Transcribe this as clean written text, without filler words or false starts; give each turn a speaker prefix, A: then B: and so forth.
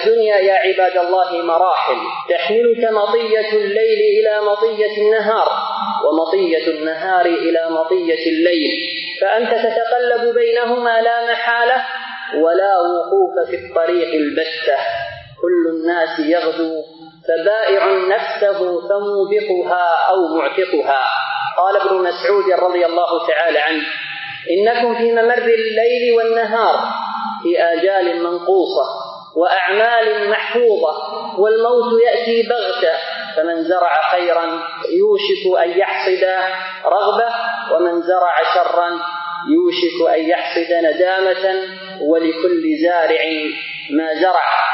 A: الدنيا يا عباد الله مراحل، تحملك مطية الليل إلى مطية النهار، ومطية النهار إلى مطية الليل، فأنت تتقلب بينهما لا محالة، ولا وقوف في الطريق البتة. كل الناس يغدو، فبائع نفسه فموبقها أو معتقها. قال ابن مسعود رضي الله تعالى عنه: إنكم في ممر الليل والنهار في آجال منقوصة وأعمال محفوظة، والموت يأتي بغتة، فمن زرع خيرا يوشك أن يحصد رغبة، ومن زرع شرا يوشك أن يحصد ندامة، ولكل زارع ما زرع.